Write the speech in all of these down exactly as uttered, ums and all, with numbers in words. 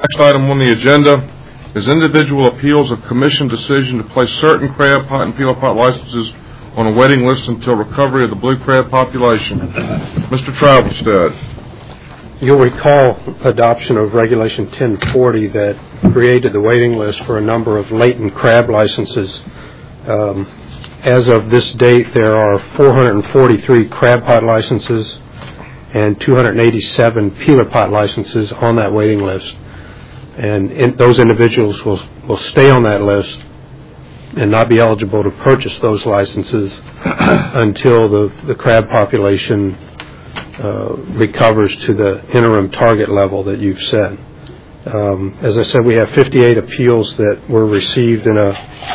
Next item on the agenda is individual appeals of commission decision to place certain crab pot and peeler pot licenses on a waiting list until recovery of the blue crab population. Mister Travelstead. You'll recall adoption of Regulation ten forty that created the waiting list for a number of latent crab licenses. Um, as of this date, there are four hundred forty-three crab pot licenses and two hundred eighty-seven peeler pot licenses on that waiting list. And in, those individuals will will stay on that list and not be eligible to purchase those licenses until the, the crab population uh, recovers to the interim target level that you've set. Um, as I said, we have fifty-eight appeals that were received in a,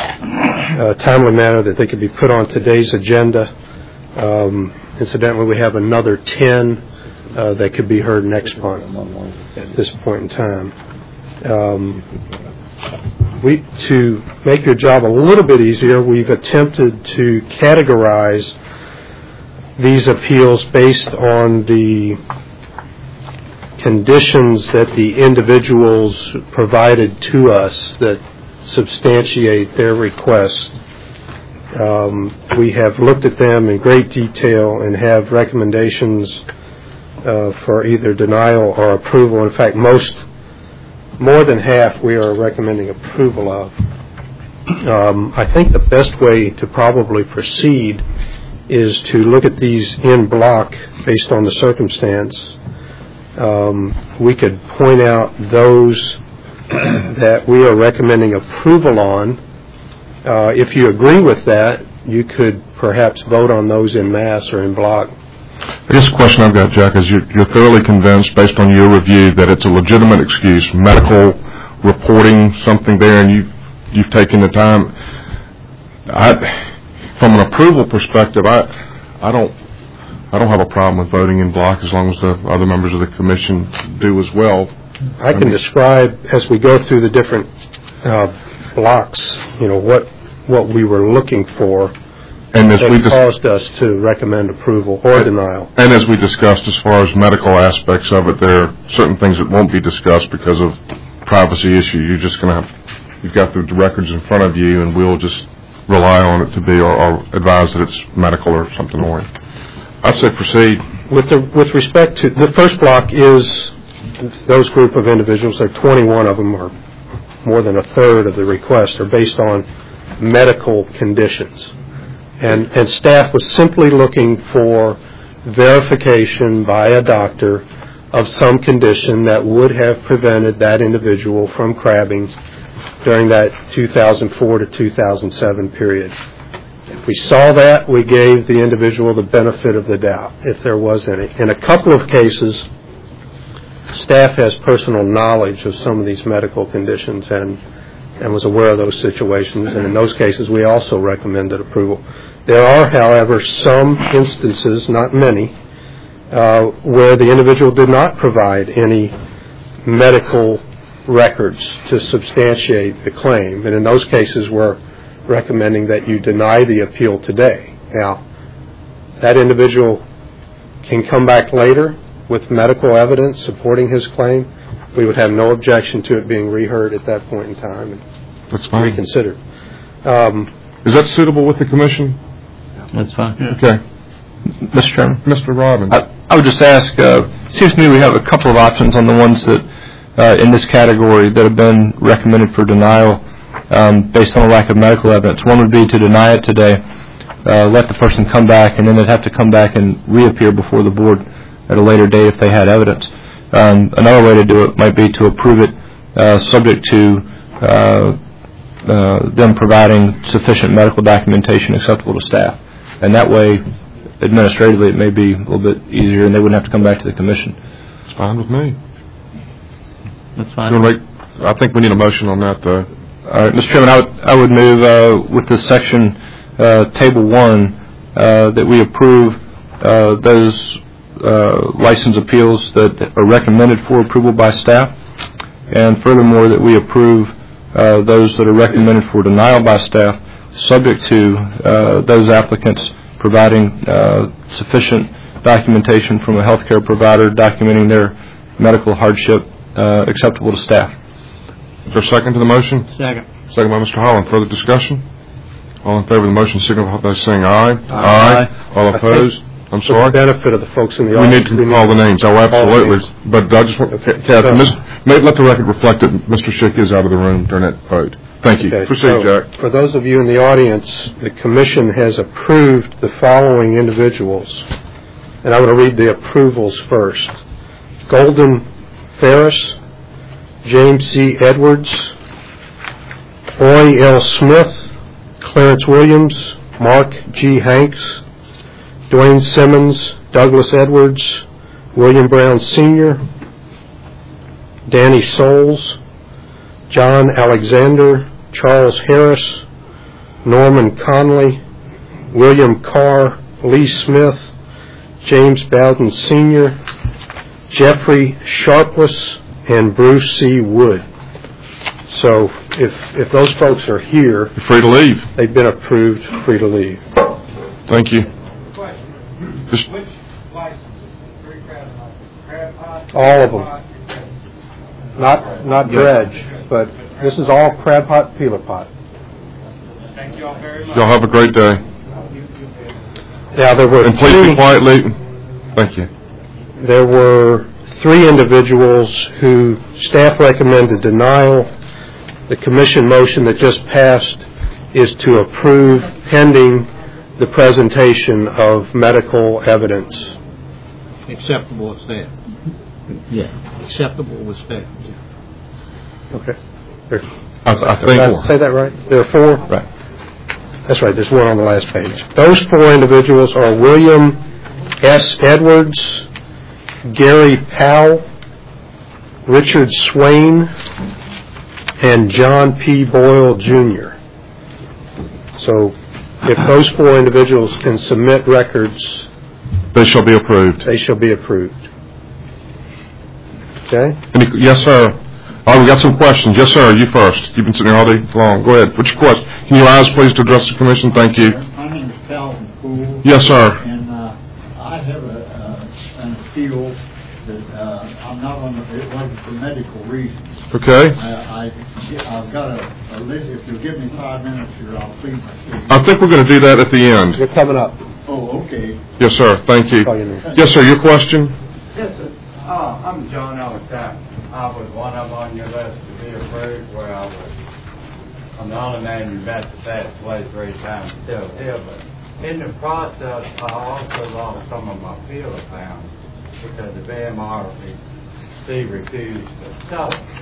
a timely manner that they could be put on today's agenda. Um, incidentally, we have another ten uh, that could be heard next month at this point in time. Um, we, to make your job a little bit easier, we've attempted to categorize these appeals based on the conditions that the individuals provided to us that substantiate their request. Um, we have looked at them in great detail and have recommendations uh, for either denial or approval. In fact, most More than half we are recommending approval of. Um, I think the best way to probably proceed is to look at these in block based on the circumstance. Um, we could point out those that we are recommending approval on. Uh, if you agree with that, you could perhaps vote on those in mass or in block. I guess the question I've got, Jack, is you're, you're thoroughly convinced, based on your review, that it's a legitimate excuse, medical reporting something there, and you've, you've taken the time. I, from an approval perspective, I, I don't, I don't have a problem with voting in block as long as the other members of the commission do as well. I can I mean, describe as we go through the different uh, blocks, you know, what what we were looking for. And as we dis- caused us to recommend approval or and, denial. And as we discussed, as far as medical aspects of it, there are certain things that won't be discussed because of privacy issue. You're just going to have, you've got the records in front of you, and we'll just rely on it to be, or, or advise that it's medical or something more. I'd say proceed. With the with respect to the first block is those group of individuals. There are twenty-one of them, or more than a third of the requests are based on medical conditions. And, and staff was simply looking for verification by a doctor of some condition that would have prevented that individual from crabbing during that two thousand four to two thousand seven period. If we saw that, we gave the individual the benefit of the doubt, if there was any. In a couple of cases, staff has personal knowledge of some of these medical conditions and, and was aware of those situations, and in those cases we also recommended approval. There are, however, some instances, not many, uh, where the individual did not provide any medical records to substantiate the claim. And in those cases, we're recommending that you deny the appeal today. Now, that individual can come back later with medical evidence supporting his claim. We would have no objection to it being reheard at that point in time and That's fine. reconsidered. Um, Is that suitable with the commission? That's fine. Yeah. Okay. Mister Chairman? Mister Robbins. I, I would just ask, uh, it seems to me we have a couple of options on the ones that, uh, in this category, that have been recommended for denial um, based on a lack of medical evidence. One would be to deny it today, uh, let the person come back, and then they'd have to come back and reappear before the board at a later date if they had evidence. Um, another way to do it might be to approve it uh, subject to uh, uh, them providing sufficient medical documentation acceptable to staff. And that way, administratively, it may be a little bit easier, and they wouldn't have to come back to the commission. It's fine with me. That's fine. You want to make, I think we need a motion on that, though. All right, Mister Chairman, I would, I would move uh, with this section, uh, Table one, uh, that we approve uh, those uh, license appeals that are recommended for approval by staff, and furthermore, that we approve uh, those that are recommended for denial by staff, subject to uh, those applicants providing uh, sufficient documentation from a healthcare provider documenting their medical hardship uh, acceptable to staff. Is there a second to the motion? Second. Second by Mister Holland. Further discussion? All in favor of the motion signify by saying aye. Aye. Aye. All opposed? I'm For the sorry? benefit of the folks in the We audience. need to call the names. Oh, absolutely. names. But I just want, Okay. Kathy, So- Miz- may- let the record reflect that Mister Schick is out of the room during that vote. Thank you. Okay, Proceed, so Jack. For those of you in the audience, the commission has approved the following individuals, and I'm going to read the approvals first. Golden Ferris, James C. Edwards, Roy L. Smith, Clarence Williams, Mark G. Hanks, Dwayne Simmons, Douglas Edwards, William Brown Senior, Danny Souls, John Alexander, Charles Harris, Norman Conley, William Carr, Lee Smith, James Bowden Senior, Jeffrey Sharpless, and Bruce C. Wood. So if if those folks are here, You're free to leave. they've been approved, free to leave. Thank you. Question. Just- Which licenses? Three crab licenses? Crab pot? All of them. pot, Not not dredge, but this is all crab pot, peeler pot. Thank you all very much. Y'all have a great day. Yeah, there were And please be three, quietly. Thank you. there were three individuals who staff recommended denial. The commission motion that just passed is to approve pending the presentation of medical evidence. Acceptable with staff. Yeah. Acceptable with staff. Okay. There, I, I did I think. say that right? There are four? Right. That's right, there's one on the last page. Those four individuals are William S. Edwards, Gary Powell, Richard Swain, and John P. Boyle, Junior So if those four individuals can submit records, They shall be approved. they shall be approved. Okay? Any, yes, sir. Oh, we got some questions. Yes, sir. You first. You've been sitting here all day long. Go ahead. What's your question? Can you rise, please, to address the commission? Thank you. My name is Calvin Poole. Yes, sir. And uh, I have a, uh, an appeal that uh, I'm not on the, it wasn't for medical reasons. Okay. I, I, I've got a, a list. If you'll give me five minutes here, I'll plead my case. I think we're going to do that at the end. You're coming up. Oh, okay. Yes, sir. Thank you. Call your name. Yes, sir. Your question? Yes, sir. Uh, I'm John Alexander. I was one of them on your list to be approved where I was. I'm the only man you met that passed away three times still here, but in the process, I also lost some of my peeler pounds because the B M R C refused to sell them.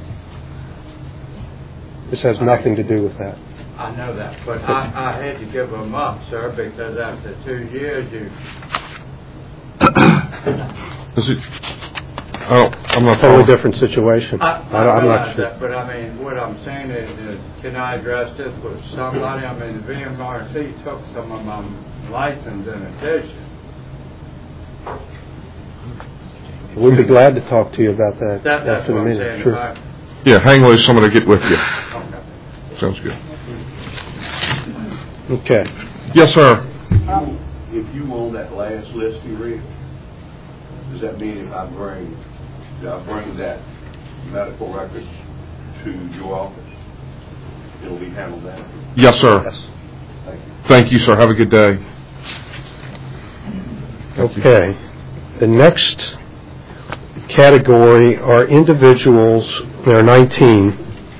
This has nothing to do with that. I know that, but I, I had to give them up, sir, because after two years, you Is it? Oh, I'm not Totally following. different situation. I, I don't- I'm realize not sure. that, but I mean, what I'm saying is, is, can I address this with somebody? I mean, the V M R C took some of my license in addition. We'd be glad to talk to you about that, That, that's after the what I'm meeting. saying. Sure. If I, Yeah, hang loose. Somebody get with you. okay. Sounds good. Okay. Yes, sir. If you on that last list you read, does that mean if I bring, if I bring that medical records to your office, it'll be handled then? Yes, sir. Yes. Thank you. Thank you, sir. Have a good day. Thank you. Okay. The next category are individuals, there are nineteen,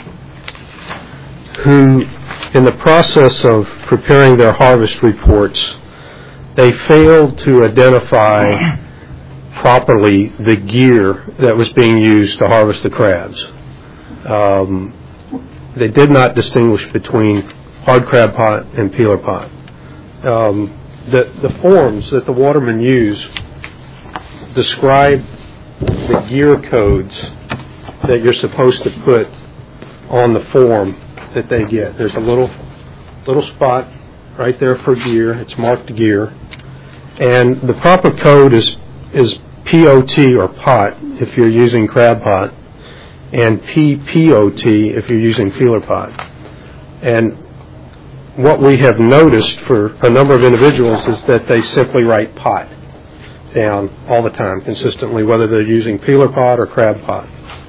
who, in the process of preparing their harvest reports, they failed to identify properly the gear that was being used to harvest the crabs. Um, they did not distinguish between hard crab pot and peeler pot. Um, the, the forms that the watermen use describe the gear codes that you're supposed to put on the form that they get. There's a little little spot right there for gear. It's marked gear. And the proper code is is P O T or pot if you're using crab pot, and P P O T if you're using peeler pot. And what we have noticed for a number of individuals is that they simply write pot down all the time consistently, whether they're using peeler pot or crab pot.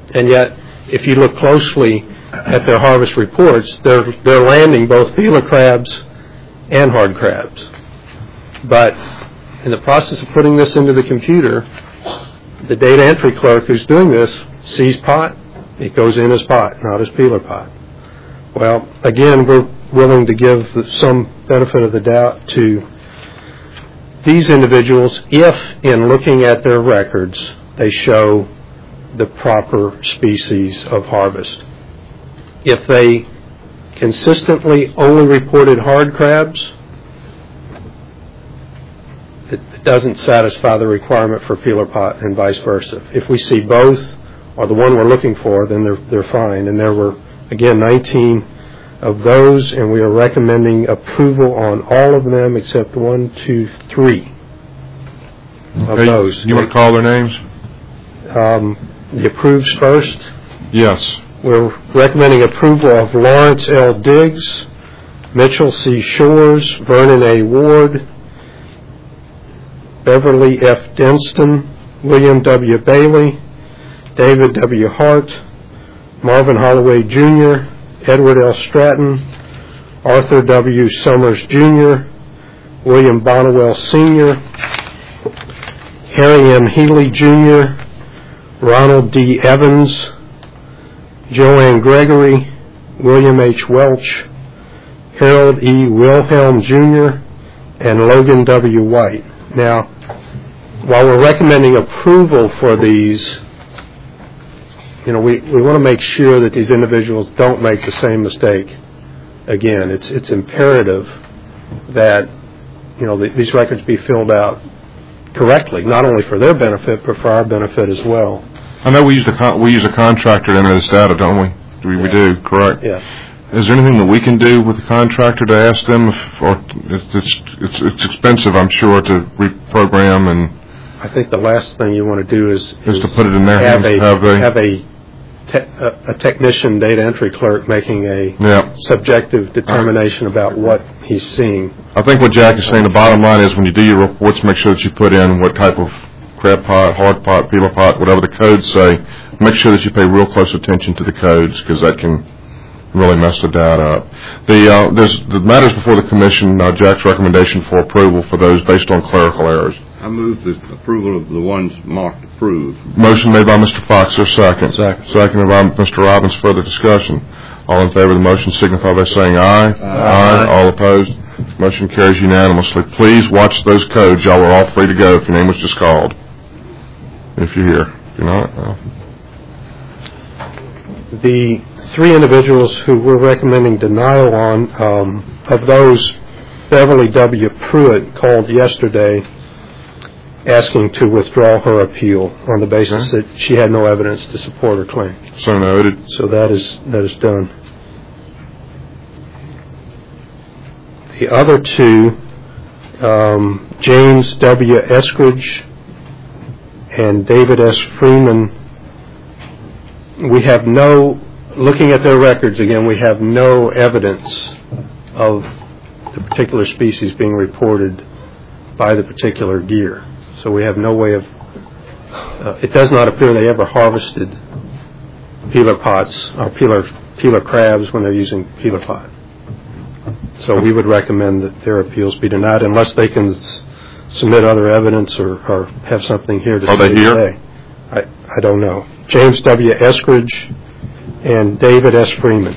And yet, if you look closely at their harvest reports, they're, they're landing both peeler crabs and hard crabs. But in the process of putting this into the computer, the data entry clerk who's doing this sees pot, it goes in as pot, not as peeler pot. Well, again, we're willing to give some benefit of the doubt to these individuals if, in looking at their records, they show the proper species of harvest. If they consistently only reported hard crabs, it doesn't satisfy the requirement for peeler pot and vice versa. If we see both or the one we're looking for, then they're, they're fine. And there were, again, nineteen of those, and we are recommending approval on all of them except one, two, three of Okay, those. You want to call their names? Um, the approves first. Yes. We're recommending approval of Lawrence L. Diggs, Mitchell C. Shores, Vernon A. Ward, Beverly F. Denston, William W. Bailey, David W. Hart, Marvin Holloway, Junior, Edward L. Stratton, Arthur W. Summers, Junior, William Bonnewell, Senior, Harry M. Healy, Junior, Ronald D. Evans, Joanne Gregory, William H. Welch, Harold E. Wilhelm, Junior, and Logan W. White. Now, while we're recommending approval for these, you know, we, we want to make sure that these individuals don't make the same mistake again. It's it's imperative that, you know, the, these records be filled out correctly, not only for their benefit, but for our benefit as well. I know we use a con- we use a contractor to enter this data, don't we? We, yeah. we do, correct? Yeah. Is there anything that we can do with the contractor to ask them if, or it's, it's it's it's expensive, I'm sure, to reprogram, and I think the last thing you want to do is, is to put it in their have hands. a have a, have a, te- a, a technician data entry clerk making a yeah. subjective determination about what he's seeing. I think what Jack is saying, the bottom line is when you do your reports, make sure that you put in what type of crab pot, hard pot, peeler pot, whatever the codes say. Make sure that you pay real close attention to the codes, because that can really mess the data up. The uh, there's the matters before the commission. Uh, Jack's recommendation for approval for those based on clerical errors. I move the approval of the ones marked approved. Motion made by Mister Fox. There's second. Second. Seconded by Mister Robbins. Further discussion. All in favor of the motion signify by saying aye. Aye. Aye. All opposed. Motion carries unanimously. Please watch those codes. Y'all are all free to go if your name was just called. If you're here. If you're not, well. The three individuals who we're recommending denial on, um, of those, Beverly W. Pruitt called yesterday asking to withdraw her appeal on the basis okay. that she had no evidence to support her claim. So noted. So that is that is done. The other two, um, James W. Eskridge and David S. Freeman, we have no, looking at their records again, we have no evidence of the particular species being reported by the particular gear. So we have no way of, uh, it does not appear they ever harvested peeler pots or peeler, peeler crabs when they're using peeler pot. So we would recommend that their appeals be denied unless they can s- submit other evidence or, or have something here to Are say they here? today. I, I don't know. James W. Eskridge and David S. Freeman.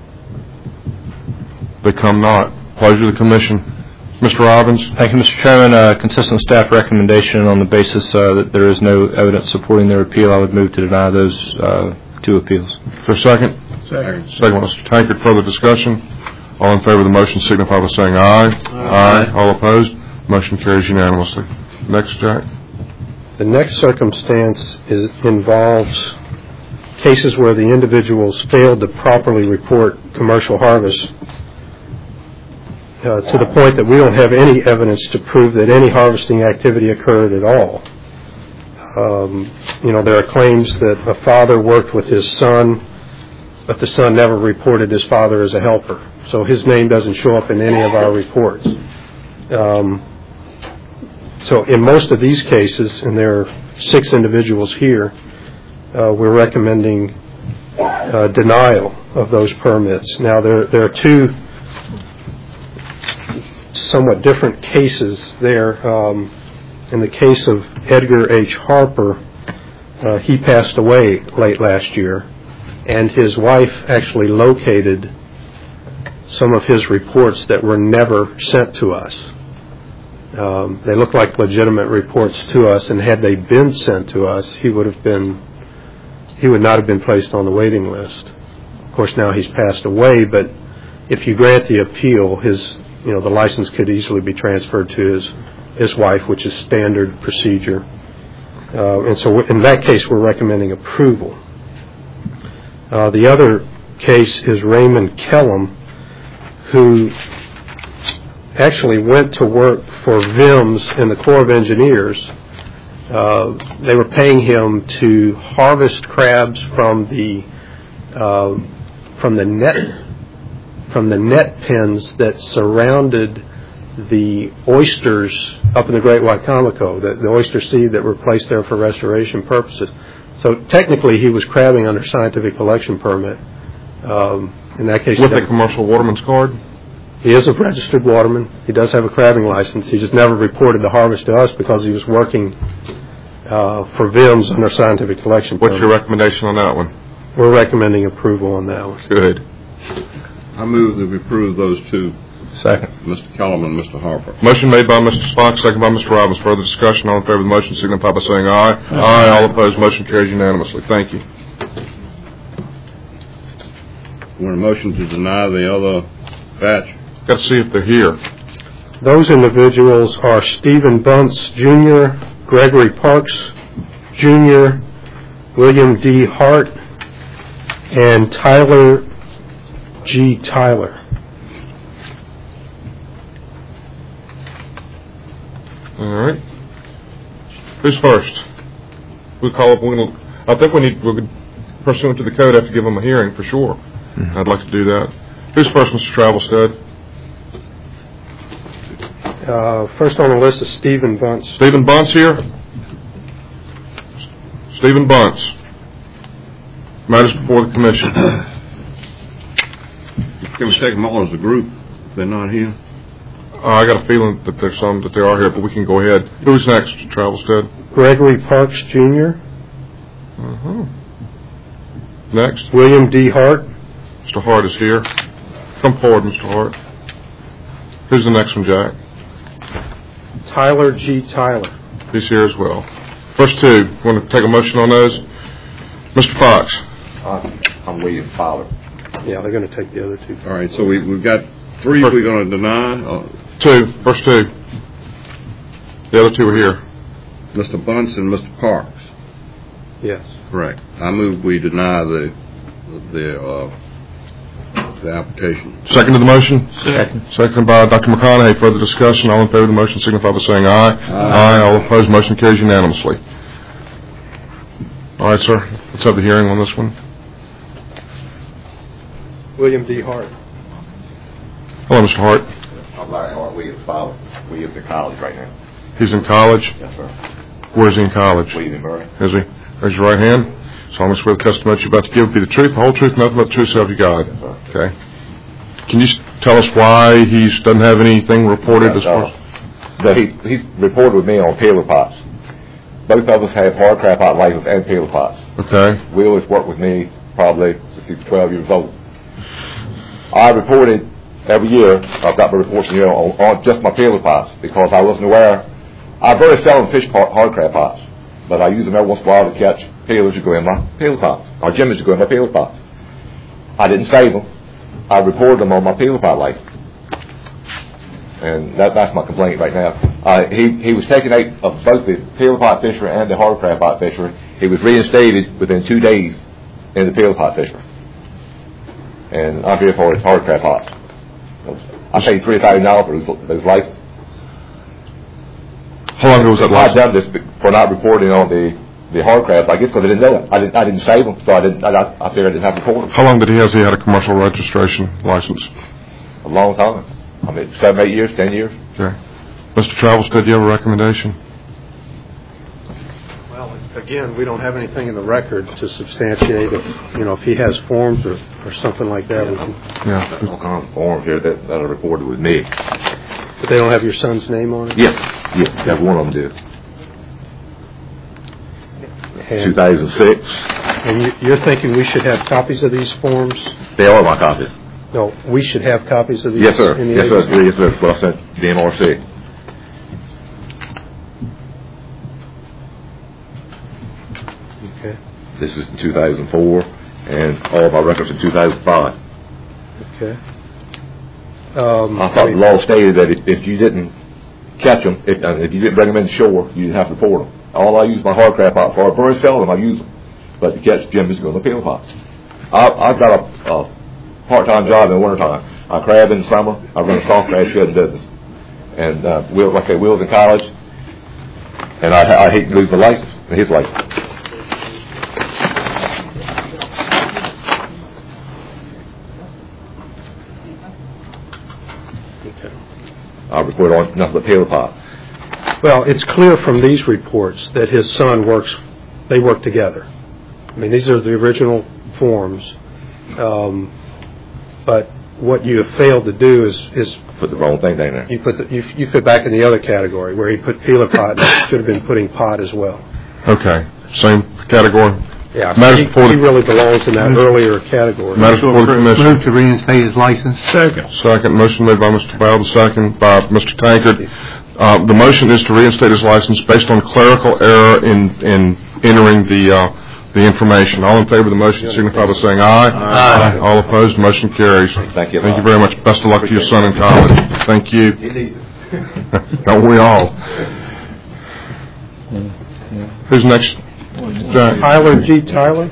They come not. Pleasure of the commission. Mister Robbins. Thank you, Mister Chairman. Uh, consistent staff recommendation on the basis uh, that there is no evidence supporting their appeal, I would move to deny those uh, two appeals. For a second? Second. Second by Mister Tankard. Further discussion? All in favor of the motion signify by saying aye. Aye. Aye. All opposed? Motion carries unanimously. Next, Jack. The next circumstance is, involves cases where the individuals failed to properly report commercial harvest uh, to the point that we don't have any evidence to prove that any harvesting activity occurred at all. Um, you know, there are claims that a father worked with his son, but the son never reported his father as a helper. So his name doesn't show up in any of our reports. Um, so in most of these cases, and there are six individuals here, uh, we're recommending uh, denial of those permits. Now, there, there are two somewhat different cases there. Um, in the case of Edgar H. Harper, uh, he passed away late last year, and his wife actually located some of his reports that were never sent to us. Um, they look like legitimate reports to us, and had they been sent to us, he would have been, he would not have been placed on the waiting list. Of course, now he's passed away, but if you grant the appeal, his, you know, the license could easily be transferred to his, his wife, which is standard procedure. Uh, and so in that case, we're recommending approval. Uh, the other case is Raymond Kellum, who actually went to work for V I M S in the Corps of Engineers. Uh, they were paying him to harvest crabs from the uh, from the net from the net pens that surrounded the oysters up in the Great Wicomico, the, the oyster seed that were placed there for restoration purposes. So technically, he was crabbing under scientific collection permit. Um, in that case, with a commercial waterman's card. He is a registered waterman. He does have a crabbing license. He just never reported the harvest to us because he was working uh, for V I M S under scientific collection permit. What's your recommendation on that one? We're recommending approval on that one. Good. I move that we approve those two. Second. Mister Kellum and Mister Harper. Motion made by Mister Spock, second by Mister Robbins. Further discussion. All in favor of the motion signify by saying aye. Aye. Aye. All opposed. Motion carries unanimously. Thank you. Want a motion to deny the other batch? Got to see if they're here. Those individuals are Stephen Bunce, Junior, Gregory Parks, Junior, William D. Hart, and Tyler G. Tyler. All right. Who's first? We call up. We're gonna, I think we need. We're pursuant to the code, have to give them a hearing for sure. Mm-hmm. I'd like to do that. Who's first, Mister Travelstead? Uh, first on the list is Stephen Bunce. Stephen Bunce here. Stephen Bunce. Matters before the commission. Can we take them all as a group if they're not here? Uh, I got a feeling that there's some that they are here, but we can go ahead. Who's next, Travelstead? Gregory Parks, Junior Uh-huh. Next. William D. Hart. Mister Hart is here. Come forward, Mister Hart. Who's the next one, Jack? Tyler G. Tyler. He's here as well. First two. Want to take a motion on those? Mister Fox. Uh, I'm William Fowler. Yeah, they're going to take the other two. All right, so we, we've got three First, we're going to deny. Uh, two. First two. The other two are here. Mister Bunce and Mister Parks. Yes. Correct. I move we deny the the uh, the application. Second to the motion? Second. Second by Doctor McConaughey. Further discussion. All in favor of the motion signify by saying aye. Aye. Aye. All opposed. Motion carries unanimously. All right, sir. Let's have the hearing on this one. William D. Hart. Hello, Mister Hart. I'm Larry Hart. William Fowler. William's in college right now. He's in college? Yes, sir. Where is he in college? William and Murray. Is he? Raise your right hand. Solemnly swear the testimony you're about to give be the truth, the whole truth, nothing but the truth, so help you God. Yes, sir. Okay. Can you tell us why he doesn't have anything reported Yes, as far uh, the, he, he's reported with me on paler pots. Both of us have hard crab pot license and paler pots. Okay. Will has worked with me probably since he was twelve years old. I reported every year, I've got my reports here on, on just my paler pots because I wasn't aware. I very seldom fish hard crab pots, but I use them every once in a while to catch palers that go in my paler pots, or jimmies that go in my paler pots. I didn't save them. I reported them on my paler pot license. And that, that's my complaint right now. Uh, he, he was taken out of both the paler pot fishery and the hard crab pot fishery. He was reinstated within two days in the paler pot fishery. And I'm here for his hard crab pots. I paid three thousand dollars for those, those licenses. How long ago was that I've license? done this for not reporting on the, the hard crabs, I guess, because I didn't know it. I didn't, I didn't save them, so I didn't. I, I figured I didn't have to report them. How long did he have? He had a commercial registration license. A long time. I mean, seven, eight years, ten years. Okay. Mister Travelstead, do you have a recommendation? Well, again, we don't have anything in the record to substantiate if, you know, if he has forms or, or something like that. We can, Yeah. There's all kinds of forms here that, that are recorded with me. but they don't have your son's name on it? Yes, yes, that's one of them did. And, two thousand six. and you, you're thinking we should have copies of these forms? They are my copies. No, we should have copies of these? Yes, sir. In the Yes, sir. agency? Yes, sir. That's what I sent the N R C. Okay. This is in two thousand four, and all of my records in two thousand five. Okay. Um, I thought the law stated that if, if you didn't catch them, if, uh, if you didn't bring them in shore, you didn't have to report them. All I use my hard crab pot for, I very seldom I use them. But to catch Jim is going to peel pots. I, I've got a, a part-time job in the wintertime. I crab in the summer. I run a soft crab shed business. And uh, Will, like I say, Will's in college, and I, I hate to lose the license, his license. I report on nothing but pail pot. Well, it's clear from these reports that his son works, they work together. I mean, these are the original forms. Um, but what you have failed to do is, is Put the wrong thing down there. you put the, you, you fit back in the other category where he put peeler pot, should have been putting pot as well. Okay. Same category? Yeah, Matters he, before the- he really belongs in that earlier category. Matters before the commission. Move to reinstate his license. Second. Second. Motion made by Mister Bowden, second by Mister Tankard. Uh, the motion is to reinstate his license based on clerical error in, in entering the, uh, the information. All in favor of the motion signify by saying aye. Aye. All opposed, motion carries. Thank you. Thank you very much. Best of luck to your son in college. Thank you. Don't we all? Who's next? Jack. Tyler G. Tyler?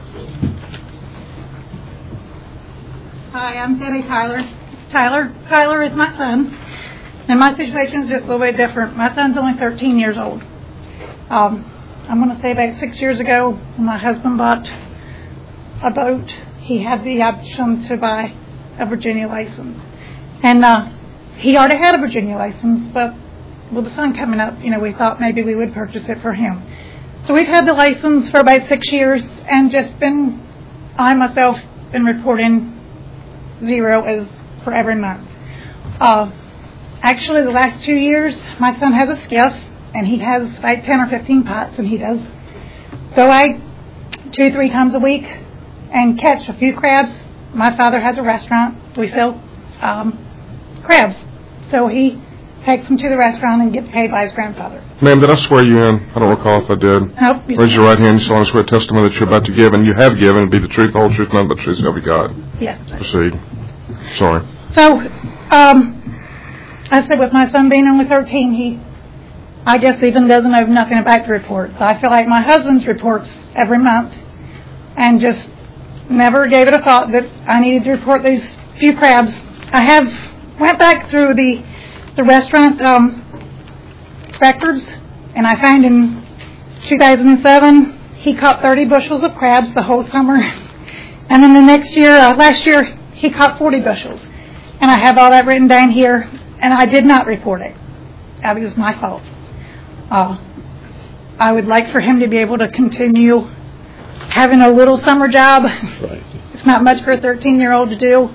Hi, I'm Debbie Tyler. Tyler, Tyler is my son, and my situation is just a little bit different. My son's only thirteen years old. Um, I'm going to say about six years ago, when my husband bought a boat, he had the option to buy a Virginia license. And uh, he already had a Virginia license, but with the son coming up, you know, we thought maybe we would purchase it for him. So we've had the license for about six years and just been, I myself, been reporting zero as for every month. Uh, actually, the last two years, my son has a skiff, and he has about ten or fifteen pots, and he does go out two, three times a week and catch a few crabs. My father has a restaurant. We sell um, crabs. So he takes them to the restaurant and gets paid by his grandfather. Ma'am, did I swear you in? I don't recall if I did. Nope. Raise your right hand. You solemnly swear testimony that you're about to give, and you have given, and be the truth, the whole truth, none but the truth, so help you God. Yes. Proceed. Sorry. So, um, I said with my son being only thirteen, he, I guess, even doesn't know nothing about the reports. I feel like my husband's reports every month and just never gave it a thought that I needed to report these few crabs. I have went back through the, the restaurant um, records, and I found in two thousand seven he caught thirty bushels of crabs the whole summer. And then the next year, uh, last year, he caught forty bushels. And I have all that written down here, and I did not report it. That was my fault. Uh, I would like for him to be able to continue having a little summer job. Right. It's not much for a thirteen-year-old to do.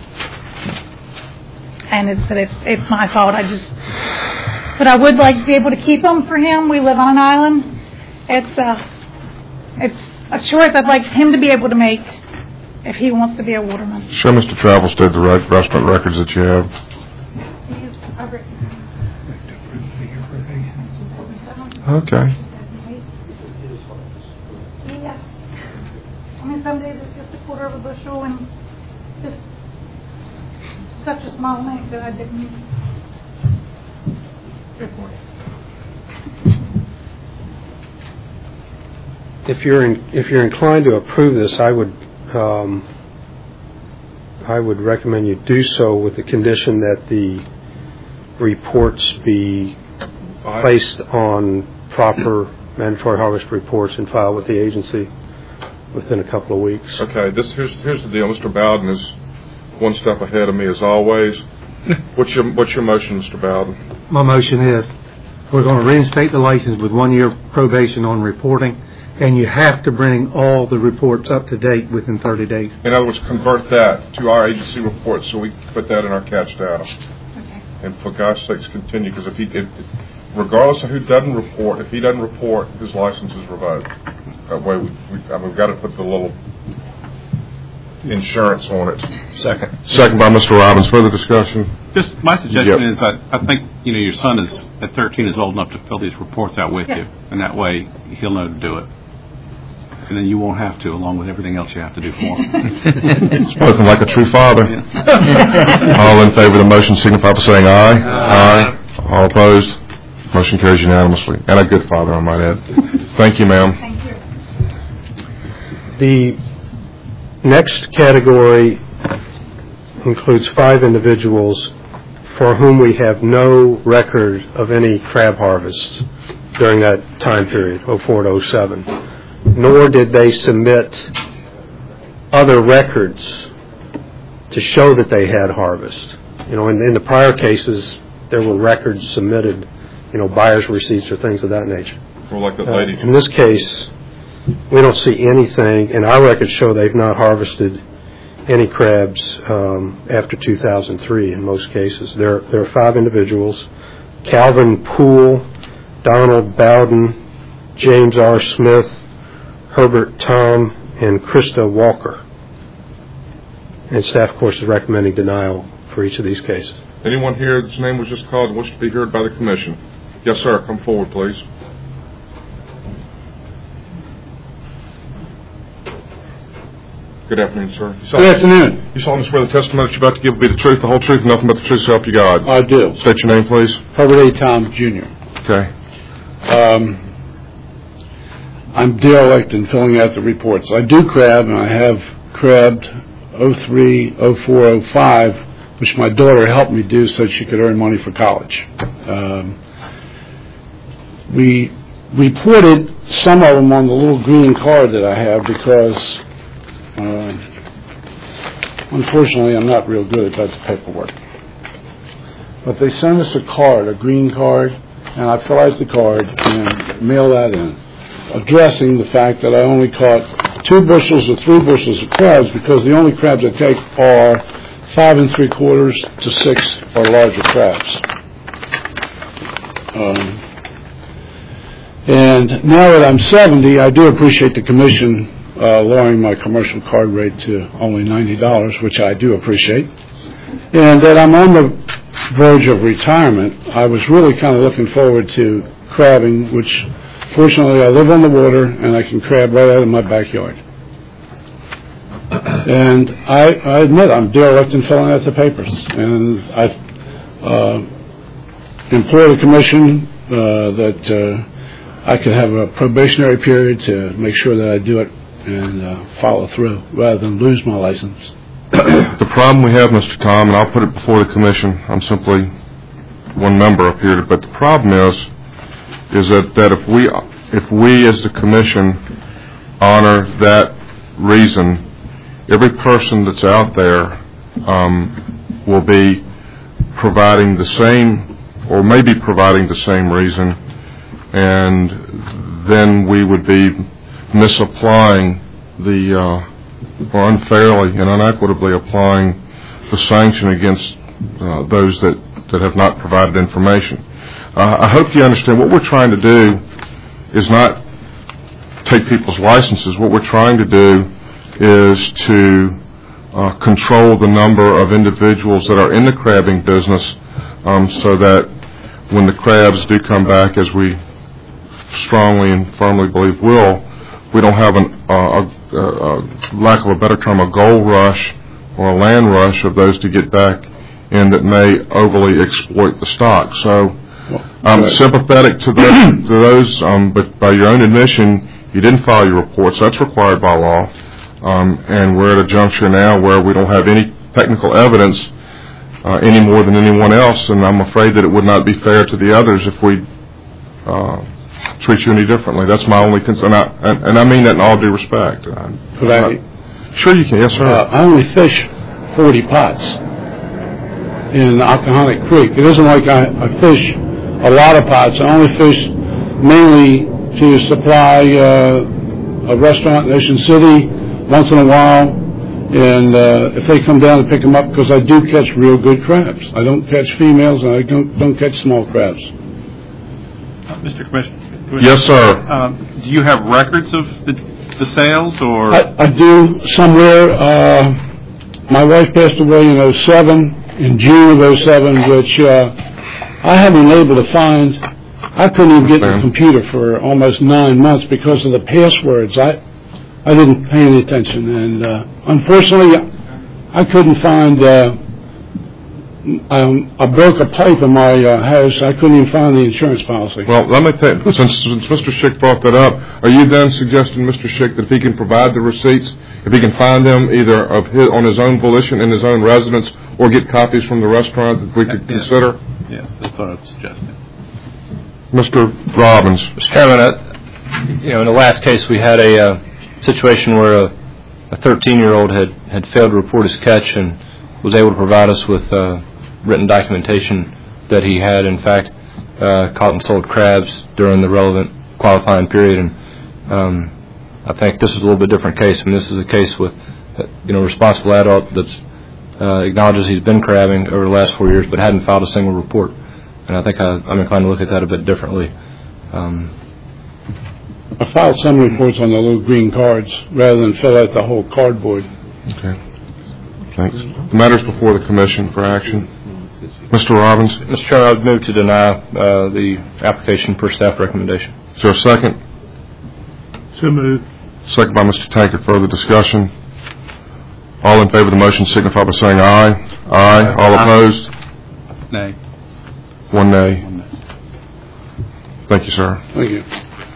And it's, it's, it's my fault. I just, but I would like to be able to keep him for him. We live on an island. It's, uh, it's a choice I'd like him to be able to make if he wants to be a waterman. Show Mister Travels did the right restaurant records that you have. Okay. Yeah. I mean, some days it's just a quarter of a bushel and just such a small amount that I didn't report it. If you're in, if you're inclined to approve this, I would um, I would recommend you do so with the condition that the reports be placed on proper mandatory harvest reports and filed with the agency within a couple of weeks. Okay, this here's here's the deal. Mister Bowden is one step ahead of me as always. What's your what's your motion, Mister Bowden? My motion is We're going to reinstate the license with one year probation on reporting, and you have to bring all the reports up to date within thirty days. In other words, convert that to our agency report so we can put that in our catch data. Okay. And for gosh sakes, continue, because if he, if, regardless of who doesn't report, if he doesn't report, his license is revoked. That way, we, we, I mean, we've got to put the little insurance on it. Second. Second by Mister Robbins. Further discussion? Just my suggestion Yep. is I, I think, you know, your son is, at thirteen, is old enough to fill these reports out with Yeah. you. And that way, he'll know to do it. And then you won't have to, along with everything else you have to do for him. Spoken like a true father. All in favor of the motion signify by saying aye. Aye. Aye. All opposed? Motion carries unanimously. And a good father, I might add. Thank you, ma'am. Thank you. The next category includes five individuals for whom we have no record of any crab harvests during that time period, oh four to oh seven, nor did they submit other records to show that they had harvest. You know, in, in the prior cases, there were records submitted, you know, buyer's receipts or things of that nature. Well, like that Uh, lady. in this case, we don't see anything, and our records show they've not harvested any crabs um, after two thousand three in most cases. There, there are five individuals: Calvin Poole, Donald Bowden, James R. Smith, Herbert Tom, and Krista Walker. And staff, of course, is recommending denial for each of these cases. Anyone here whose name was just called and wishes to be heard by the commission? Yes, sir. Come forward, please. Good afternoon, sir. You Good afternoon. You solemnly swear the testimony that you're about to give will be the truth, the whole truth, and nothing but the truth, so help you God. I do. State your name, please. Herbert A. Tom, Junior Okay. Um, I'm Dale Ecton, filling out the reports. I do crab, and I have crabbed oh three, oh four, oh five, which my daughter helped me do so she could earn money for college. Um, we reported some of them on the little green card that I have because, uh, unfortunately, I'm not real good about the paperwork. But they sent us a card, a green card, and I fill out the card and mail that in, addressing the fact that I only caught two bushels or three bushels of crabs because the only crabs I take are five and three quarters to six or larger crabs. Um, and now that I'm seventy, I do appreciate the commission uh, lowering my commercial card rate to only ninety dollars, which I do appreciate. And that I'm on the verge of retirement. I was really kind of looking forward to crabbing, which fortunately I live on the water and I can crab right out of my backyard. And I, I admit I'm derelict in filling out the papers, and I uh, implore the commission uh, that uh, I could have a probationary period to make sure that I do it and uh, follow through rather than lose my license. The problem we have, Mister Tom, and I'll put it before the commission, I'm simply one member up here, but the problem is, is that, that if we, if we as the commission honor that reason, every person that's out there um, will be providing the same, or maybe providing the same reason, and then we would be misapplying the, uh, or unfairly and unequitably applying the sanction against uh, those that, that have not provided information. Uh, I hope you understand what we're trying to do is not take people's licenses. What we're trying to do is to uh, control the number of individuals that are in the crabbing business um, so that when the crabs do come back, as we strongly and firmly believe will, we don't have an, uh, a, a, a lack of a better term, a gold rush or a land rush of those to get back in that may overly exploit the stock. So I'm right. sympathetic to, the, to those, um, but by your own admission, you didn't file your reports. That's required by law. Um, and we're at a juncture now where we don't have any technical evidence uh, any more than anyone else, and I'm afraid that it would not be fair to the others if we uh, treat you any differently. That's my only concern, and I, and, and I mean that in all due respect. Could I? Sure you can, yes sir. Uh, I only fish forty pots in Occohannock Creek. It isn't like I, I fish a lot of pots. I only fish mainly to supply uh, a restaurant in Ocean City once in a while, and uh, if they come down to pick them up, because I do catch real good crabs. I don't catch females, and I don't, don't catch small crabs. Uh, Mister Commissioner? Yes, sir. Um, do you have records of the, the sales, or? I, I do somewhere. Uh, my wife passed away in oh seven, in June of oh seven, which uh, I haven't been able to find. I couldn't even get the computer for almost nine months because of the passwords. I I didn't pay any attention, and uh, unfortunately, I couldn't find. Uh, um, I broke a pipe in my uh, house. I couldn't even find the insurance policy. Well, let me tell you, since, since Mister Schick brought that up, are you then suggesting, Mister Schick, that if he can provide the receipts, if he can find them either of his, on his own volition in his own residence, or get copies from the restaurant, that we could yes. consider? Yes, that's what I was suggesting. Mister Robbins. Mister Chairman, uh, you know, in the last case we had a uh, situation where a, a thirteen-year-old had, had failed to report his catch and was able to provide us with uh, written documentation that he had, in fact, uh, caught and sold crabs during the relevant qualifying period. And um, I think this is a little bit different case. I mean, this is a case with, uh, you know, a responsible adult that's uh, acknowledges he's been crabbing over the last four years but hadn't filed a single report. And I think I, I'm inclined to look at that a bit differently. Um, I filed some reports on the little green cards rather than fill out the whole cardboard. Okay. Thanks. The matter's before the commission for action. Mister Robbins. Mister Chairman, I would move to deny uh, the application per staff recommendation. Is there a second? So moved. Second by Mister Tankard. Further discussion? All in favor of the motion signify by saying aye. Aye. Aye. All Aye. opposed? Nay. One nay. One nay. Thank you, sir. Thank you.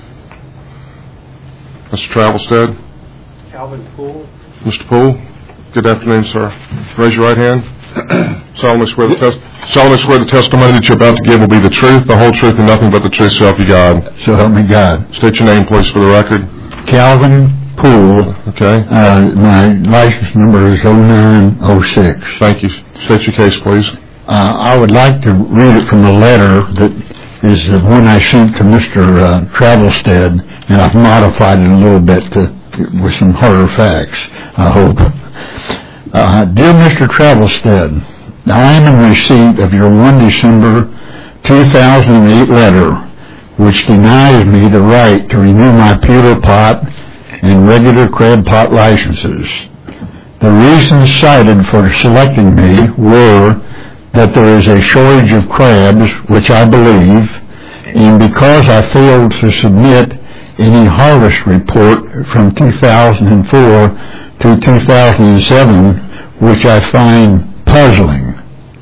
Mister Travelstead. Calvin Poole. Mister Poole. Good afternoon, sir. Raise your right hand. solemnly swear the tes- solemnly swear the testimony that you're about to give will be the truth, the whole truth, and nothing but the truth, so help you God. So help me God. State your name, please, for the record. Calvin Poole. Okay. Uh, my license number is oh nine oh six. Thank you. State your case, please. Uh, I would like to read it from a letter that is the one I sent to Mister Uh, Travelstead, and I've modified it a little bit to, with some harder facts, I hope. Uh, Dear Mister Travelstead, I am in receipt of your the first of December two thousand eight letter, which denies me the right to renew my pewter pot and regular crab pot licenses. The reasons cited for selecting me were that there is a shortage of crabs, which I believe, and because I failed to submit any harvest report from two thousand four to two thousand seven, which I find puzzling.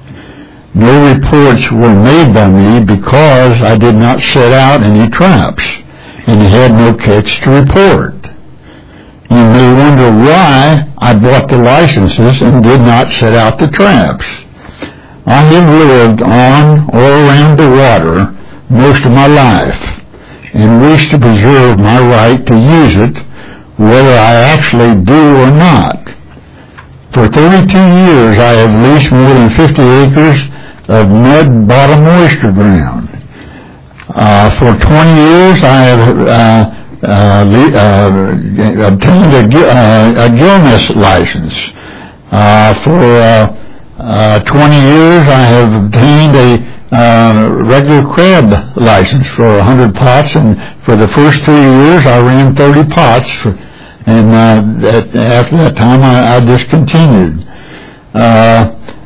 No reports were made by me because I did not set out any traps and had no catch to report. You may wonder why I bought the licenses and did not set out the traps. I have lived on or around the water most of my life and wish to preserve my right to use it, whether I actually do or not. For thirty-two years, I have leased more than fifty acres of mud-bottom oyster ground. Uh, for twenty years, I have uh, uh, le- uh, obtained a, uh, a gillness license. Uh, for uh, uh, twenty years, I have obtained a Uh, regular crab license for one hundred pots, and for the first three years I ran thirty pots, for, and uh, that, after that time I, I discontinued. Uh,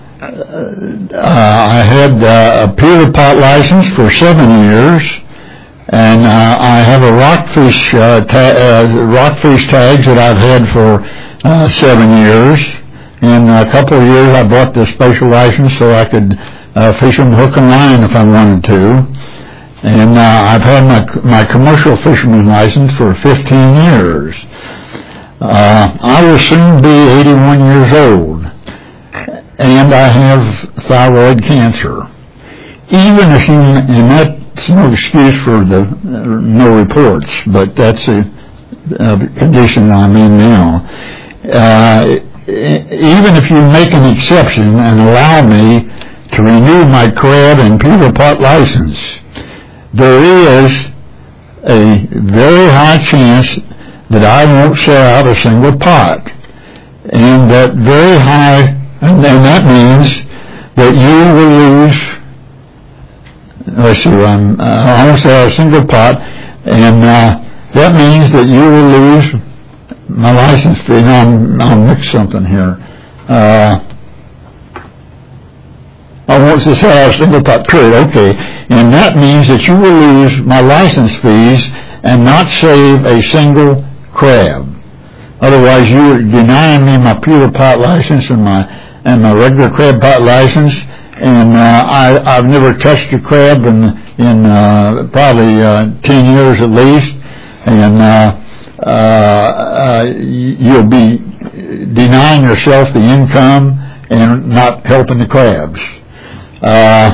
uh, I had uh, a pewter pot license for seven years, and uh, I have a rockfish uh, ta- uh, rockfish tags that I've had for uh, seven years. In a couple of years I bought the special license so I could Uh, fish them hook and line if I wanted to, and uh, I've had my my commercial fisherman license for fifteen years. Uh, I will soon be eighty-one years old, and I have thyroid cancer. Even if you, and that's no excuse for the uh, no reports, but that's a, a condition I'm in now. Uh, even if you make an exception and allow me to renew my crab and pewter pot license, there is a very high chance that I won't sell out a single pot. And that very high, and, and that means that you will lose, let's see, I'm, uh, I won't sell a single pot, and uh, that means that you will lose my license fee. Now, I'm, I'll mix something here. Uh, I won't sell a single pot, period. Okay. And that means that you will lose my license fees and not save a single crab. Otherwise, you're denying me my pewter pot license and my and my regular crab pot license. And uh, I, I've never touched a crab in in uh, probably uh, ten years at least. And uh, uh, uh, you'll be denying yourself the income and not helping the crabs. Uh,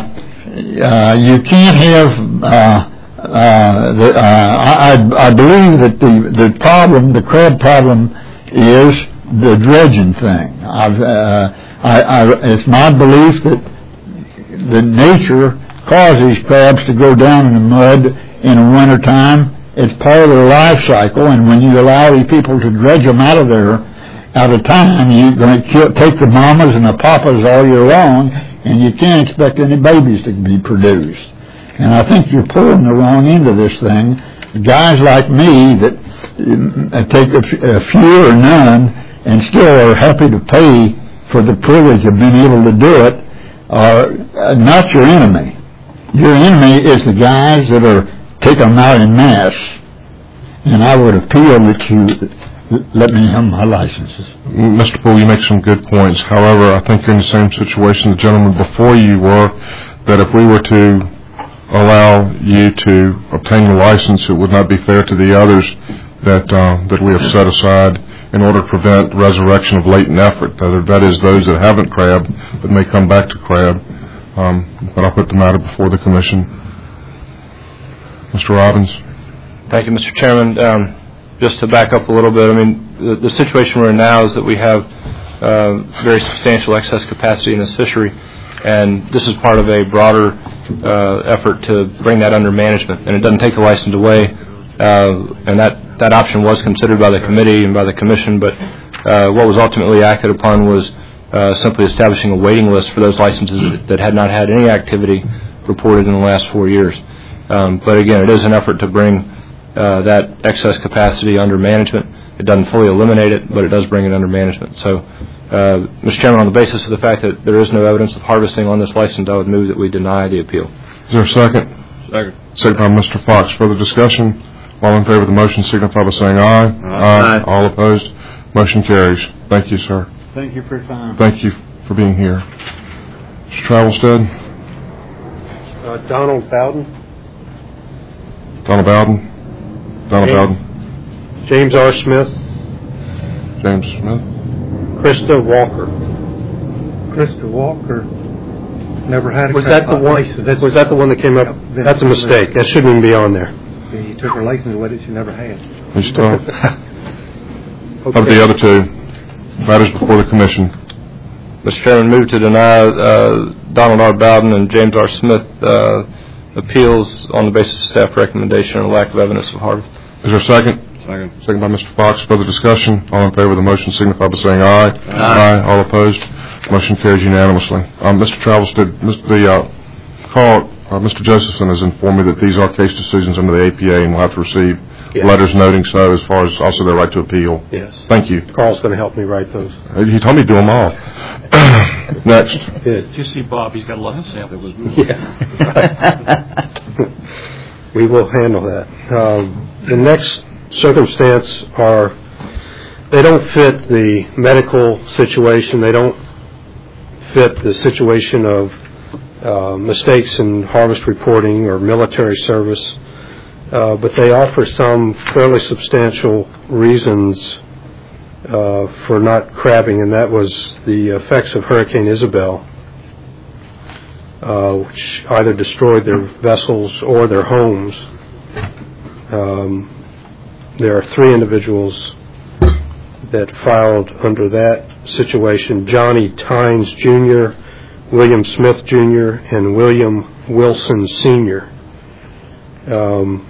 uh, you can't have. Uh, uh, the, uh, I, I believe that the the problem, the crab problem, is the dredging thing. I've, uh, I, I, it's my belief that the nature causes crabs to go down in the mud in the winter time. It's part of their life cycle, and when you allow these people to dredge them out of there, out of time, you're going to kill, take the mamas and the papas all year long, and you can't expect any babies to be produced. And I think you're pulling the wrong end of this thing. Guys like me that uh, take a, f- a few or none and still are happy to pay for the privilege of being able to do it are uh, not your enemy. Your enemy is the guys that are taking them out in mass. And I would appeal that you let me have my licenses. Mister Poole, you make some good points. However, I think you're in the same situation the gentleman before you were, that if we were to allow you to obtain the license, it would not be fair to the others that uh, that we have set aside in order to prevent resurrection of latent effort. That is, those that haven't crabbed but may come back to crab. Um, but I'll put the matter before the commission. Mister Robbins. Thank you, Mister Chairman. Um, just to back up a little bit, I mean, the, the situation we're in now is that we have uh, very substantial excess capacity in this fishery, and this is part of a broader uh, effort to bring that under management. And it doesn't take the license away, uh, and that, that option was considered by the committee and by the commission, but uh, what was ultimately acted upon was uh, simply establishing a waiting list for those licenses that, that had not had any activity reported in the last four years. Um, but again, it is an effort to bring uh, that excess capacity under management. It doesn't fully eliminate it, but it does bring it under management. So, uh, Mister Chairman, on the basis of the fact that there is no evidence of harvesting on this license, I would move that we deny the appeal. Is there a second? Second. Second by Mister Fox. Further discussion? All in favor of the motion signify by saying aye. Aye. Aye. All opposed? Motion carries. Thank you, sir. Thank you for your time. Thank you for being here. Mister Travelstead? Uh, Donald Bowden. Donald Bowden? Donald James, Bowden? James R. Smith. James Smith? Krista Walker. Krista Walker never had a Was that the one? license. Was that the one that came up? Yep. That's a mistake. That shouldn't even be on there. He took her license away that she never had. He's still. Okay. Of the other two, matters before the commission. Mister Chairman, move to deny uh, Donald R. Bowden and James R. Smith uh, appeals on the basis of staff recommendation and lack of evidence of harvest. Is there a second? Second. Second by Mister Fox. Further discussion? All in favor of the motion signify by saying aye. Aye. Aye. All opposed? Motion carries unanimously. Um, Mister Travelstead, the uh, call, uh, Mister Josephson has informed me that these are case decisions under the A P A and will have to receive yes. letters noting so, as far as also their right to appeal. Yes. Thank you. Carl's going to help me write those. He told me to do them all. Next. Did you see Bob? He's got a lot of samples. Yeah. We will handle that. Um, the next circumstance are, they don't fit the medical situation. They don't fit the situation of uh, mistakes in harvest reporting or military service, uh, but they offer some fairly substantial reasons uh, for not crabbing, and that was the effects of Hurricane Isabel, uh, which either destroyed their vessels or their homes. Um, there are three individuals that filed under that situation: Johnny Tynes Junior, William Smith Junior, and William Wilson Senior Um,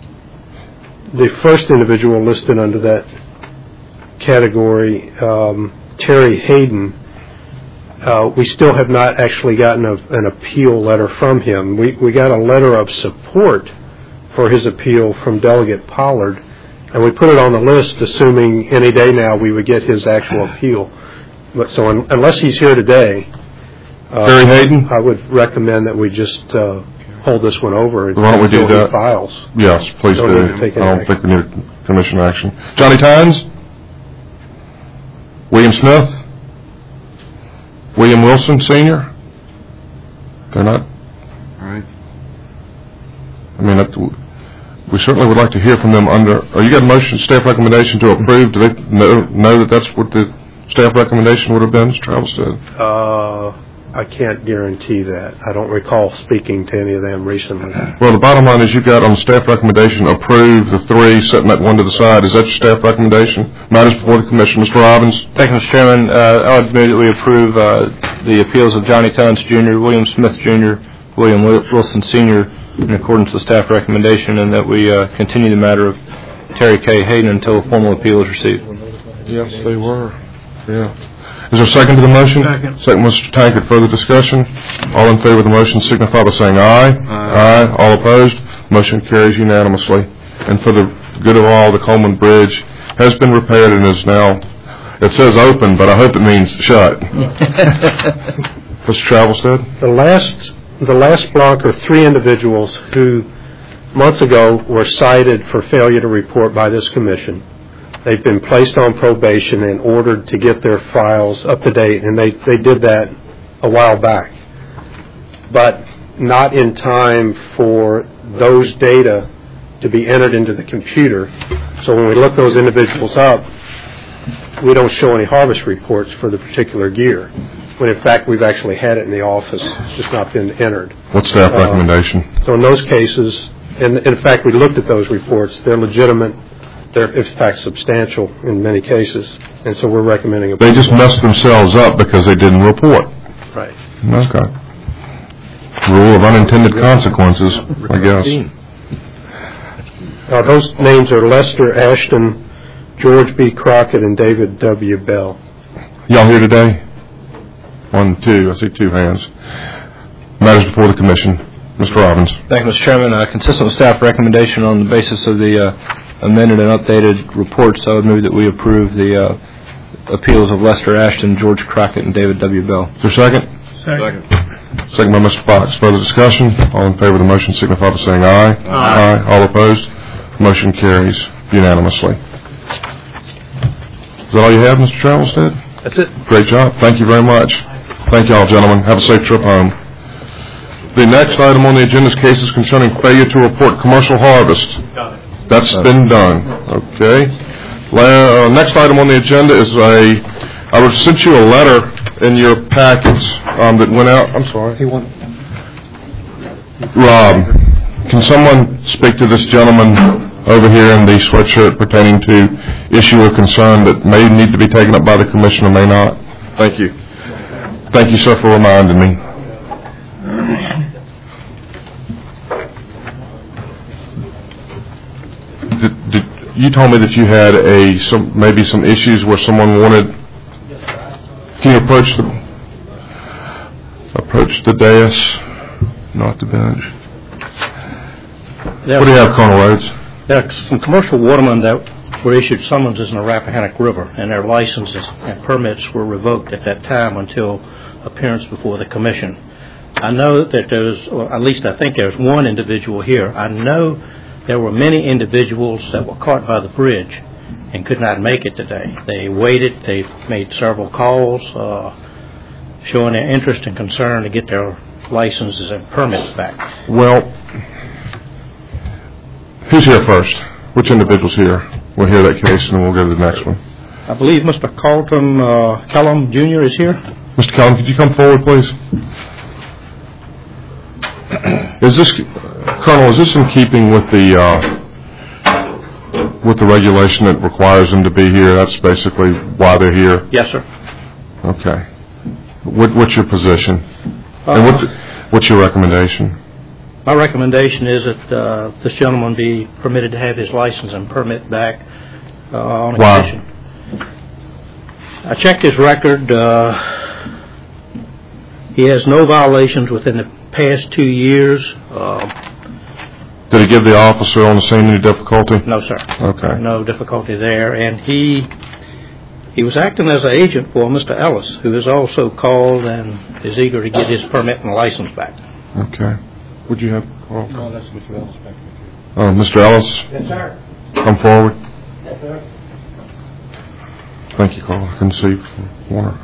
the first individual listed under that category, um, Terry Hayden, uh, we still have not actually gotten a, an appeal letter from him. We, we got a letter of support for his appeal from Delegate Pollard, and we put it on the list assuming any day now we would get his actual appeal. But so un, unless he's here today, uh, Terry Hayden? I would recommend that we just uh, hold this one over Why don't we do until he that? files. Yes, please Don't do. need to take I any don't action. think we need commission action. Johnny Tynes? William Smith? William Wilson, Senior? They're not? All right. I mean, that, we certainly would like to hear from them under, oh, you got a motion, staff recommendation to approve. Do they know, know that that's what the staff recommendation would have been, as Travis said? Uh, I can't guarantee that. I don't recall speaking to any of them recently. Well, the bottom line is you got on the staff recommendation, approve the three, setting that one to the side. Is that your staff recommendation? Matters before the commission. Mister Robbins? Thank you, Mister Chairman. Uh, I would immediately approve uh, the appeals of Johnny Tynes, Junior, William Smith, Junior, William Wilson, Senior, in accordance with staff recommendation, and that we uh, continue the matter of Terry K. Hayden until a formal appeal is received. Yes, they were. Yeah. Is there a second to the motion? Second. Second, Mister Tankard. Further discussion? All in favor of the motion signify by saying aye. Aye. Aye. All opposed? Motion carries unanimously. And for the good of all, the Coleman Bridge has been repaired and is now, it says open, but I hope it means shut. Mister Travelstead? The last, the last block are three individuals who months ago were cited for failure to report by this commission. They've been placed on probation and ordered to get their files up to date, and they, they did that a while back. But not in time for those data to be entered into the computer. So when we look those individuals up, we don't show any harvest reports for the particular year, when in fact we've actually had it in the office. It's just not been entered. What's staff Uh, recommendation? So in those cases, and in fact we looked at those reports, they're legitimate. They're in fact substantial in many cases, and so we're recommending a They just messed themselves up because they didn't report. Right. Okay. Rule of unintended consequences, I guess. Uh, those names are Lester Ashton, George B. Crockett, and David W. Bell. Y'all here today? One, two. I see two hands. Matters before the commission. Mister Robbins. Thank you, Mister Chairman. Uh, consistent with staff recommendation on the basis of the uh, amended and updated reports, I would move that we approve the uh, appeals of Lester Ashton, George Crockett, and David W. Bell. Is there a second? Second. Second by Mister Fox. Further discussion? All in favor of the motion signify by saying aye. Aye. Aye. All opposed? Motion carries unanimously. Is that all you have, Mister Travelstead? That's it. Great job. Thank you very much. Thank you all, gentlemen. Have a safe trip home. The next item on the agenda is cases concerning failure to report commercial harvest. That's been done. Okay. La- uh, next item on the agenda is a, I sent you a letter in your packets um, that went out. I'm sorry. He won. Rob, can someone speak to this gentleman over here in the sweatshirt pertaining to issue of concern that may need to be taken up by the commission or may not? Thank you. Thank you, sir, for reminding me. Did, did, you told me that you had a some maybe some issues where someone wanted. Can you approach the approach the dais, not the bench? There, what do you have, Colonel Rhodes? There are some commercial watermen that were issued summonses in the Rappahannock River, and their licenses and permits were revoked at that time until appearance before the commission. I know that there's, or at least I think there's one individual here. I know there were many individuals that were caught by the bridge and could not make it today. They waited. They made several calls uh, showing their interest and concern to get their licenses and permits back. Well, who's here first? Which individual's here? We'll hear that case and then we'll go to the next one. I believe Mister Carlton uh, Kellum Junior is here. Mister Kellum, could you come forward, please? Is this, Colonel, is this in keeping with the uh, with the regulation that requires them to be here? That's basically why they're here? Yes, sir. Okay. What, what's your position? Uh, and what, what's your recommendation? My recommendation is that uh, this gentleman be permitted to have his license and permit back uh, on a Wow. condition. I checked his record. Uh, he has no violations within the past two years. Uh, Did he give the officer on the scene any difficulty? no, sir. Okay. No difficulty there. And he he was acting as an agent for Mister Ellis, who is also called and is eager to get his permit and license back. Okay. Would you have Carl? No, that's Mister Ellis back. Uh, Mister Ellis, Yes, sir. come forward. Yes, sir. Thank you, Carl. I can see Warner.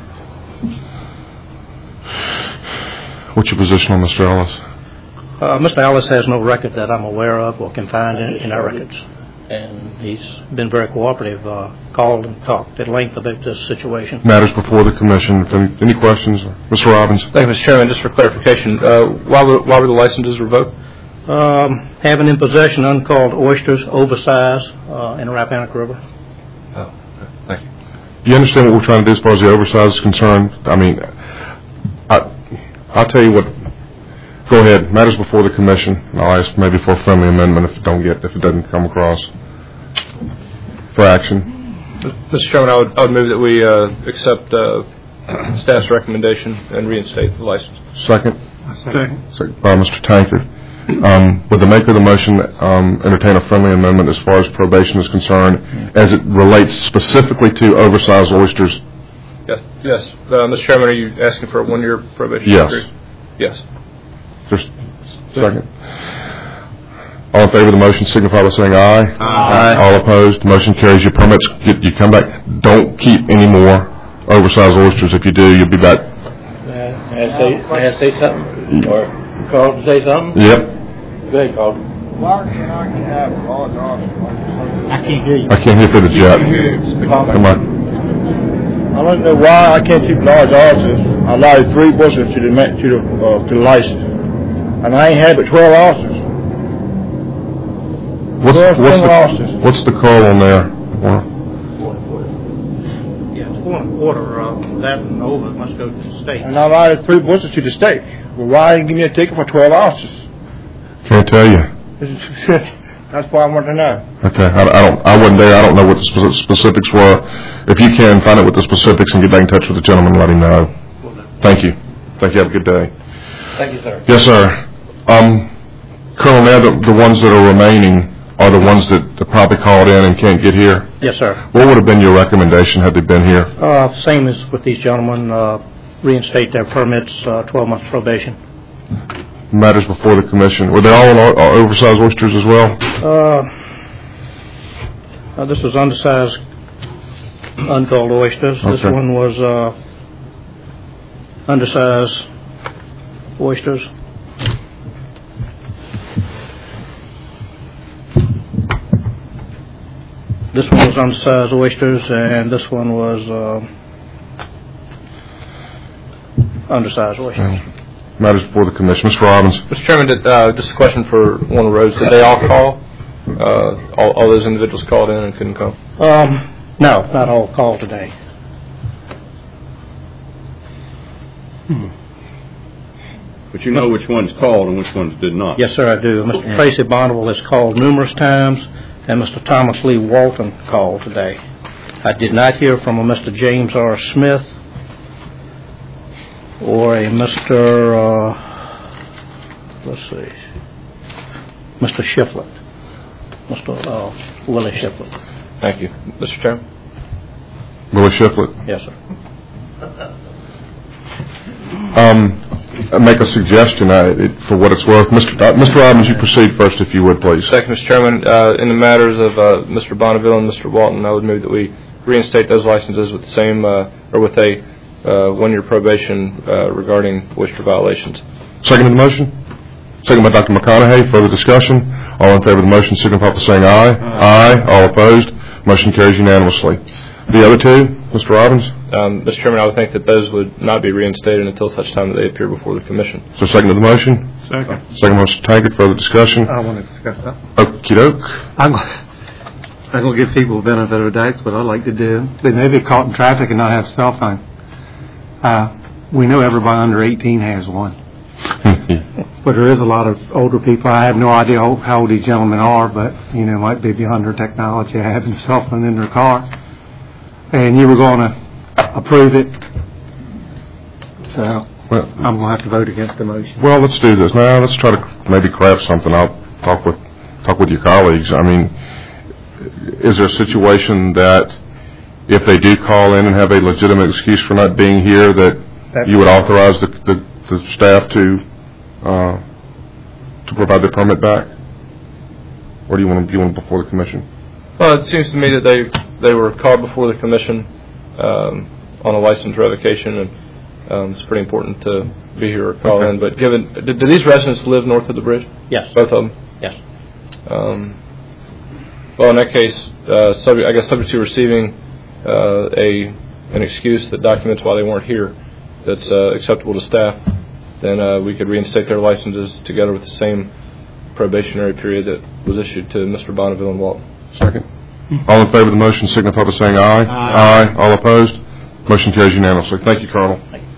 What's your position on Mister Ellis? Uh, Mister Ellis has no record that I'm aware of or can find in, in our records. And he's been very cooperative, uh, called and talked at length about this situation. Matters before the commission. If any, any questions? Mister Robbins? Thank you, Mister Chairman. Just for clarification, uh, why, were, why were the licenses revoked? Um, having in possession uncalled oysters, oversized, uh, in the Rappahannock River. Oh, thank you. Do you understand what we're trying to do as far as the oversize is concerned? I mean, I, I'll tell you what. Go ahead. Matters before the commission. I'll ask maybe for a friendly amendment if it don't get if it doesn't come across for action. Mister Chairman, I would, I would move that we uh, accept uh, staff's recommendation and reinstate the license. Second. Second. Second by Mister Tankard. Um, would the maker of the motion um, entertain a friendly amendment as far as probation is concerned, as it relates specifically to oversized oysters? Yes. Yes. Uh, Mister Chairman, are you asking for a one-year probation Yes. period? Yes. Just second. All in favor of the motion signify by saying aye. Aye. All opposed, motion carries. Your permits, you, you come back. Don't keep any more oversized oysters. If you do, you'll be back. May I say, may I say something? Or call to say something? Yep. Go ahead, Carl. Why can I have large officers? I can't hear you. I can't hear through the jet. Come on. I don't know why I can't keep large officers. I allowed three bushels to the ma- to the uh, to the license, and I ain't had but twelve officers. What's, Twelve what's, single the, officers. what's the call on there? Warner? Yeah, it's four and a quarter. Uh, that and over must go to the state. And I allowed three bushels to the state. Well, why didn't you give me a ticket for twelve officers? Can't tell you. That's why I want to know. Okay, I, I don't. I wasn't there. I don't know what the spe- specifics were. If you can find out what the specifics and get back in touch with the gentleman, let him know. Thank you. Thank you. Have a good day. Thank you, sir. Yes, sir. Um, Colonel, now the, the ones that are remaining are the ones that are probably called in and can't get here. Yes, sir. What would have been your recommendation had they been here? Uh, same as with these gentlemen, uh, reinstate their permits, uh, twelve months probation. Matters before the commission. Were they all o- o- oversized oysters as well? Uh, uh, this was undersized, uncalled oysters. This Okay. one was, uh, undersized oysters. This one was undersized oysters, and this one was, uh, undersized oysters. Matters before the commission. Mister Robbins. Mister Chairman, did, uh, just a question for Warner Rhodes. Did they all call? Uh, all, all those individuals called in and couldn't come? Um, no, not all called today. But you know which ones called and which ones did not. Yes, sir, I do. Mister Tracy Bonneville has called numerous times, and Mister Thomas Lee Walton called today. I did not hear from a Mister James R. Smith or a Mister Uh, let's see, Mister Shiflett, Mister Uh, Willie Shiflett. Thank you. Mister Chairman? Willie Shiflett. Yes, sir. Um, I make a suggestion uh, it, for what it's worth. Mister Uh, Mister Robbins, you proceed first if you would, please. Second, Mister Chairman. Uh, in the matters of uh, Mister Bonneville and Mister Walton, I would move that we reinstate those licenses with the same, uh, or with a uh, one-year probation uh, regarding oyster violations. Second to the motion? Second by Doctor McConaughey. Further discussion? All in favor of the motion signify by saying aye. Aye. Aye. All opposed? Motion carries unanimously. The other two, Mister Robbins? Um, Mister Chairman, I would think that those would not be reinstated until such time that they appear before the commission. So second to the motion? Second. Second by Mister Tankard. Further discussion? I want to discuss that. Okie doke. I'm, I'm going to give people the benefit of the doubt. It's what I like to do. They may be caught in traffic and not have a cell phone. Uh, we know everybody under eighteen has one. Thank you. But there is a lot of older people. I have no idea how how old these gentlemen are, but, you know, might be beyond their technology. I have a cell phone in their car. And you were going to approve it. So Well, I'm going to have to vote against the motion. Well, let's do this. Now, let's try to maybe craft something. I'll talk with talk with your colleagues. I mean, is there a situation that if they do call in and have a legitimate excuse for not being here, that That's you would authorize the, the, the staff to uh, to provide the permit back? Or do you want them, you want them before the commission? Well, it seems to me that they they were called before the commission um, on a license revocation, and um, it's pretty important to be here or call Okay. in. But given, do, do these residents live north of the bridge? Yes. Both of them? Yes. Um, well, in that case, uh, subject, I guess subject to receiving uh, a an excuse that documents why they weren't here that's uh, acceptable to staff, then uh, we could reinstate their licenses together with the same probationary period that was issued to Mister Bonneville and Walton. Second. All in favor of the motion signify by saying aye. Aye. Aye. All opposed? Motion carries unanimously. Thank you, Colonel. Thank you.